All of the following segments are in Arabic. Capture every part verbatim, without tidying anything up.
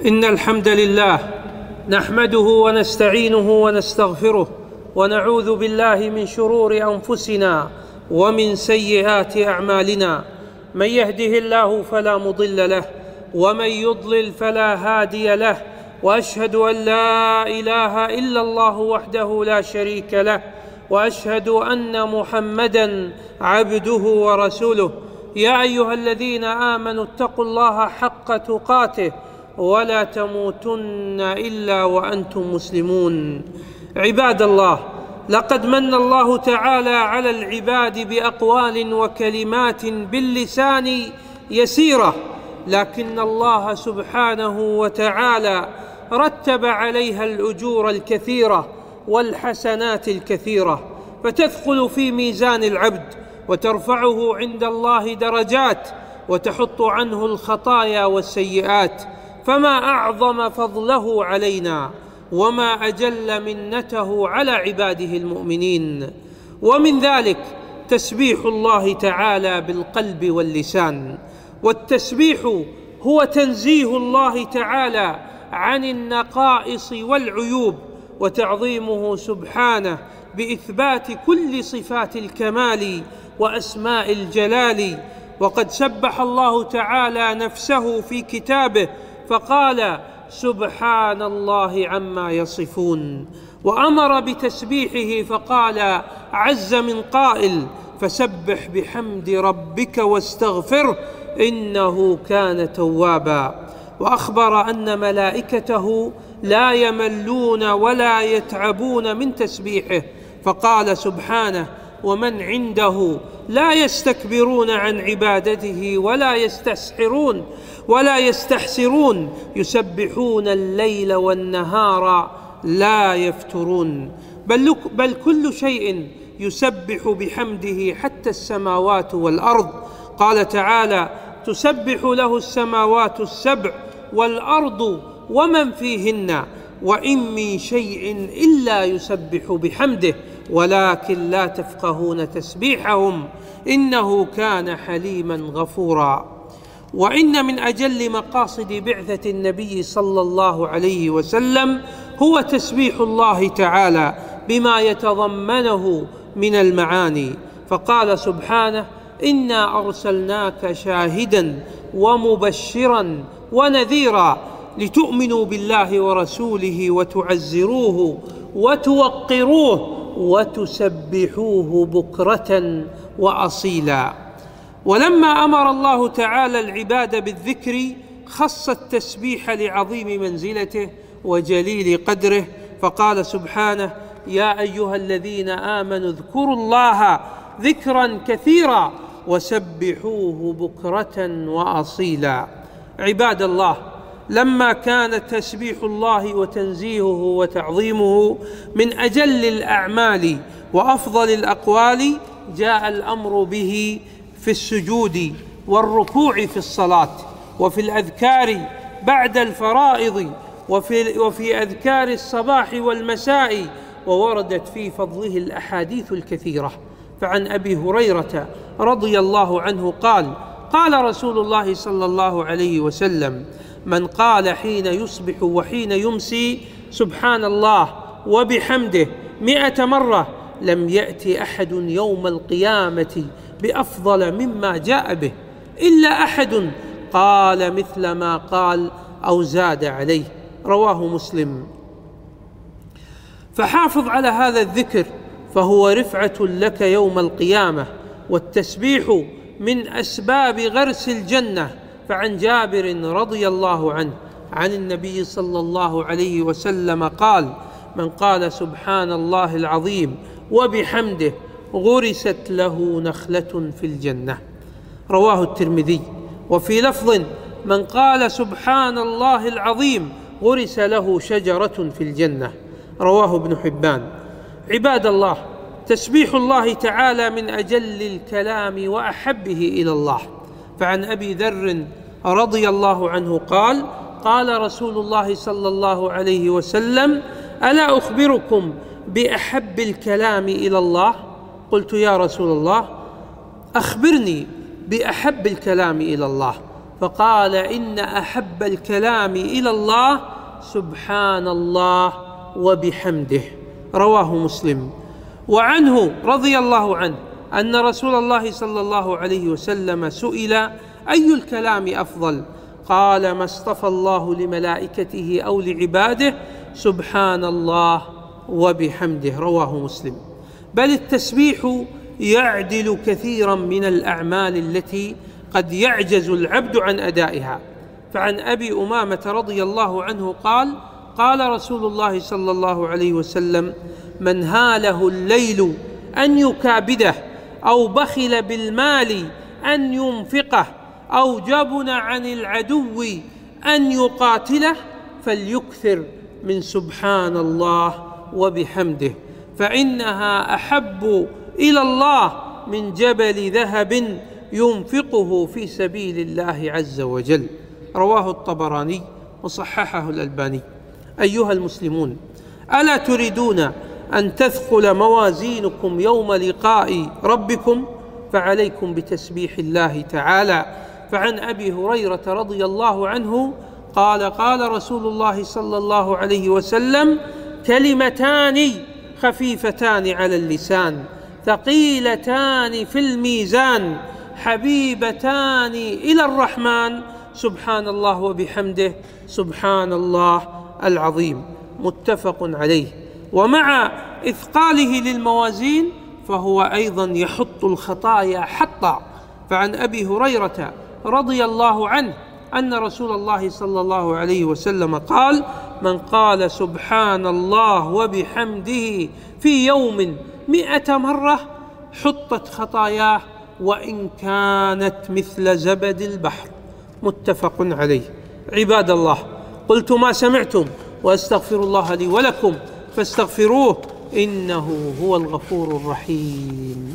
إن الحمد لله نحمده ونستعينه ونستغفره ونعوذ بالله من شرور أنفسنا ومن سيئات أعمالنا. من يهده الله فلا مضل له ومن يضلل فلا هادي له، وأشهد أن لا إله إلا الله وحده لا شريك له، وأشهد أن محمدًا عبده ورسوله. يا أيها الذين آمنوا اتقوا الله حق تقاته ولا تموتن إلا وأنتم مسلمون. عباد الله، لقد من الله تعالى على العباد بأقوال وكلمات باللسان يسيرة، لكن الله سبحانه وتعالى رتب عليها الأجور الكثيرة والحسنات الكثيرة، فتثقل في ميزان العبد وترفعه عند الله درجات وتحط عنه الخطايا والسيئات. فما أعظم فضله علينا وما أجل منته على عباده المؤمنين. ومن ذلك تسبيح الله تعالى بالقلب واللسان. والتسبيح هو تنزيه الله تعالى عن النقائص والعيوب، وتعظيمه سبحانه بإثبات كل صفات الكمال وأسماء الجلال. وقد سبح الله تعالى نفسه في كتابه فقال: سبحان الله عما يصفون. وأمر بتسبيحه فقال عز من قائل: فسبح بحمد ربك واستغفره إنه كان توابا. وأخبر أن ملائكته لا يملون ولا يتعبون من تسبيحه، فقال سبحانه: ومن عنده لا يستكبرون عن عبادته ولا يستسحرون ولا يستحسرون يسبحون الليل والنهار لا يفترون. بل, بل كل شيء يسبح بحمده حتى السماوات والأرض. قال تعالى: تسبح له السماوات السبع والأرض ومن فيهن وإن من شيء إلا يسبح بحمده ولكن لا تفقهون تسبيحهم إنه كان حليما غفورا. وإن من أجل مقاصد بعثة النبي صلى الله عليه وسلم هو تسبيح الله تعالى بما يتضمنه من المعاني. فقال سبحانه: إنا أرسلناك شاهدا ومبشرا ونذيرا لتؤمنوا بالله ورسوله وتعزروه وتوقروه وتسبحوه بكرة وأصيلا. ولما أمر الله تعالى العباد بالذكر خص التسبيح لعظيم منزلته وجليل قدره، فقال سبحانه: يا أيها الذين آمنوا اذكروا الله ذكرا كثيرا وسبحوه بكرة وأصيلا. عباد الله، لما كان تسبيح الله وتنزيهه وتعظيمه من أجل الأعمال وأفضل الأقوال، جاء الأمر به في السجود والركوع في الصلاة، وفي الأذكار بعد الفرائض، وفي, وفي أذكار الصباح والمساء، ووردت في فضله الأحاديث الكثيرة. فعن أبي هريرة رضي الله عنه قال: قال رسول الله صلى الله عليه وسلم: من قال حين يصبح وحين يمسي سبحان الله وبحمده مئة مرة لم يأتي أحد يوم القيامة بأفضل مما جاء به إلا أحد قال مثل ما قال أو زاد عليه. رواه مسلم. فحافظ على هذا الذكر فهو رفعة لك يوم القيامة، والتسبيح من أسباب غرس الجنة. فعن جابر رضي الله عنه عن النبي صلى الله عليه وسلم قال: من قال سبحان الله العظيم وبحمده غرست له نخلة في الجنة. رواه الترمذي. وفي لفظ: من قال سبحان الله العظيم غرس له شجرة في الجنة. رواه ابن حبان. عباد الله، تسبيح الله تعالى من أجل الكلام وأحبه إلى الله. فعن أبي ذر رضي الله عنه قال: قال رسول الله صلى الله عليه وسلم: ألا أخبركم بأحب الكلام إلى الله؟ قلت: يا رسول الله أخبرني بأحب الكلام إلى الله. فقال: إن أحب الكلام إلى الله سبحان الله وبحمده. رواه مسلم. وعنه رضي الله عنه أن رسول الله صلى الله عليه وسلم سئل: أي الكلام أفضل؟ قال: ما اصطفى الله لملائكته أو لعباده سبحان الله وبحمده. رواه مسلم. بل التسبيح يعدل كثيرا من الأعمال التي قد يعجز العبد عن أدائها. فعن أبي أمامة رضي الله عنه قال: قال رسول الله صلى الله عليه وسلم: من هاله الليل أن يكابده، أو بخل بالمال أن ينفقه، أو جبن عن العدو أن يقاتله، فليكثر من سبحان الله وبحمده، فإنها أحب إلى الله من جبل ذهب ينفقه في سبيل الله عز وجل. رواه الطبراني وصححه الألباني. أيها المسلمون، ألا تريدون أن تثقل موازينكم يوم لقاء ربكم؟ فعليكم بتسبيح الله تعالى. فعن أبي هريرة رضي الله عنه قال: قال رسول الله صلى الله عليه وسلم: كلمتان خفيفتان على اللسان ثقيلتان في الميزان حبيبتان إلى الرحمن سبحان الله وبحمده سبحان الله العظيم. متفق عليه. ومع إثقاله للموازين فهو أيضا يحط الخطايا حطا. فعن أبي هريرة رضي الله عنه أن رسول الله صلى الله عليه وسلم قال: من قال سبحان الله وبحمده في يوم مئة مرة حطت خطاياه وإن كانت مثل زبد البحر. متفق عليه. عباد الله، قلت ما سمعتم وأستغفر الله لي ولكم فاستغفروه إنه هو الغفور الرحيم.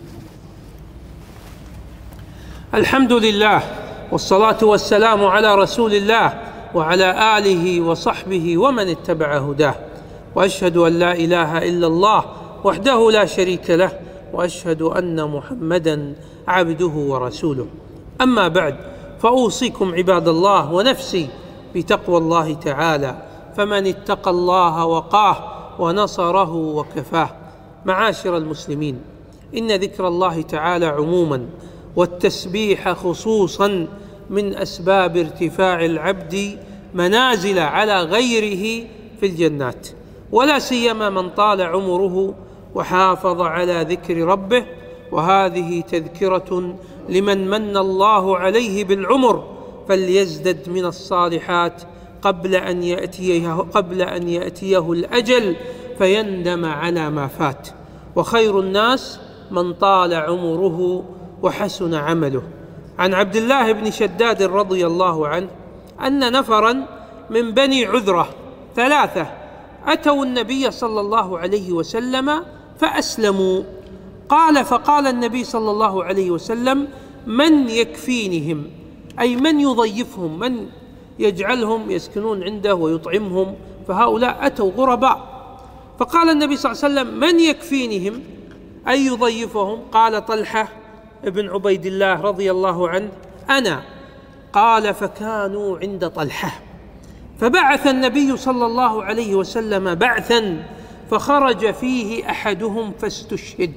الحمد لله، والصلاة والسلام على رسول الله وعلى آله وصحبه ومن اتبع هداه، وأشهد أن لا إله إلا الله وحده لا شريك له، وأشهد أن محمدًا عبده ورسوله. أما بعد، فأوصيكم عباد الله ونفسي بتقوى الله تعالى، فمن اتقى الله وقاه ونصره وكفاه. معاشر المسلمين، إن ذكر الله تعالى عموماً والتسبيح خصوصاً من أسباب ارتفاع العبد منازل على غيره في الجنات، ولا سيما من طال عمره وحافظ على ذكر ربه. وهذه تذكرة لمن من الله عليه بالعمر، فليزدد من الصالحات قبل أن يأتيه, قبل أن يأتيه الأجل فيندم على ما فات. وخير الناس من طال عمره وحسن عمله. عن عبد الله بن شداد رضي الله عنه أن نفرا من بني عذرة ثلاثة أتوا النبي صلى الله عليه وسلم فأسلموا. قال فقال النبي صلى الله عليه وسلم: من يكفينهم؟ أي من يضيفهم، من يجعلهم يسكنون عنده ويطعمهم، فهؤلاء أتوا غرباء. فقال النبي صلى الله عليه وسلم: من يكفينهم أي يضيفهم؟ قال طلحة ابن عبيد الله رضي الله عنه: أنا. قال فكانوا عند طلحة، فبعث النبي صلى الله عليه وسلم بعثا فخرج فيه أحدهم فاستشهد.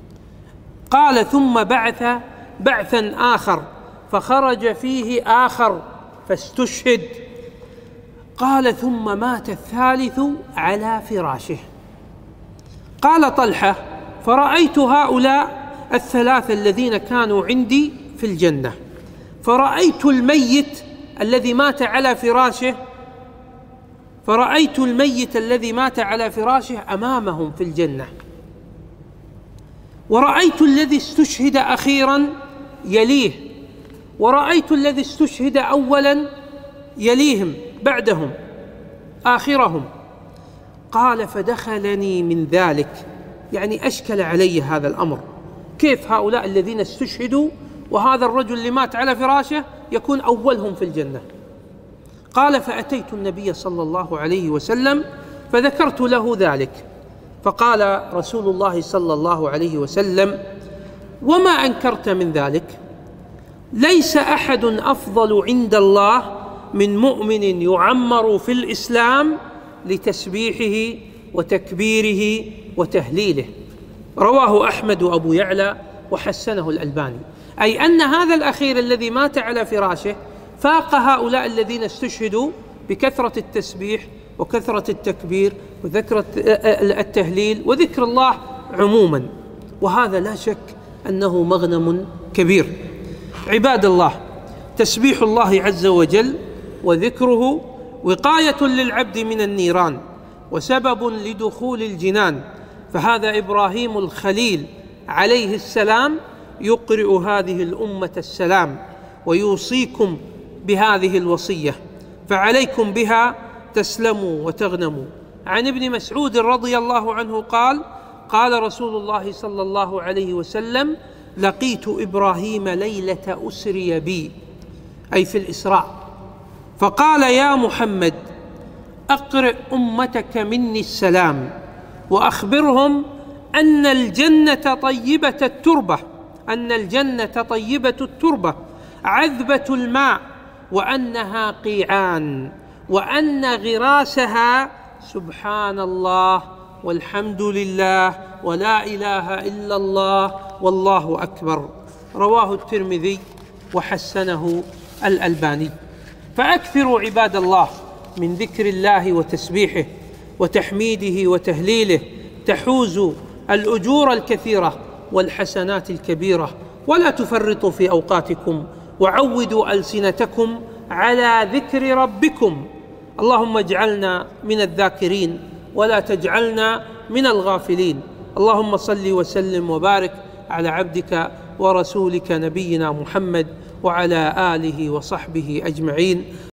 قال ثم بعث بعثا آخر فخرج فيه آخر فاستشهد. قال ثم مات الثالث على فراشه. قال طلحة: فرأيت هؤلاء الثلاثة الذين كانوا عندي في الجنة، فرأيت الميت الذي مات على فراشه فرأيت الميت الذي مات على فراشه أمامهم في الجنة، ورأيت الذي استشهد أخيرا يليه، ورأيت الذي استشهد أولا يليهم بعدهم آخرهم. قال فدخلني من ذلك، يعني أشكل علي هذا الأمر، كيف هؤلاء الذين استشهدوا وهذا الرجل اللي مات على فراشه يكون أولهم في الجنة؟ قال فأتيت النبي صلى الله عليه وسلم فذكرت له ذلك، فقال رسول الله صلى الله عليه وسلم: وما أنكرت من ذلك؟ ليس أحد أفضل عند الله من مؤمن يعمر في الإسلام لتسبيحه وتكبيره وتهليله. رواه أحمد وأبو يعلى وحسنه الألباني، أي أن هذا الأخير الذي مات على فراشه فاق هؤلاء الذين استشهدوا بكثرة التسبيح وكثرة التكبير وذكر التهليل وذكر الله عموما، وهذا لا شك أنه مغنم كبير. عباد الله، تسبيح الله عز وجل وذكره وقاية للعبد من النيران وسبب لدخول الجنان، فهذا إبراهيم الخليل عليه السلام يقرئ هذه الأمة السلام ويوصيكم بهذه الوصية، فعليكم بها تسلموا وتغنموا. عن ابن مسعود رضي الله عنه قال: قال رسول الله صلى الله عليه وسلم: لقيت إبراهيم ليلة أسري بي، أي في الإسراء، فقال: يا محمد أقرئ أمتك مني السلام وأخبرهم أن الجنة طيبة التربة أن الجنة طيبة التربة عذبة الماء، وأنها قيعان، وأن غراسها سبحان الله والحمد لله ولا إله إلا الله والله أكبر. رواه الترمذي وحسنه الألباني. فأكثروا عباد الله من ذكر الله وتسبيحه وتحميده وتهليله، تحوزوا الأجور الكثيرة والحسنات الكبيرة، ولا تفرطوا في أوقاتكم، وعودوا ألسنتكم على ذكر ربكم. اللهم اجعلنا من الذاكرين ولا تجعلنا من الغافلين. اللهم صل وسلم وبارك على عبدك ورسولك نبينا محمد وعلى آله وصحبه أجمعين.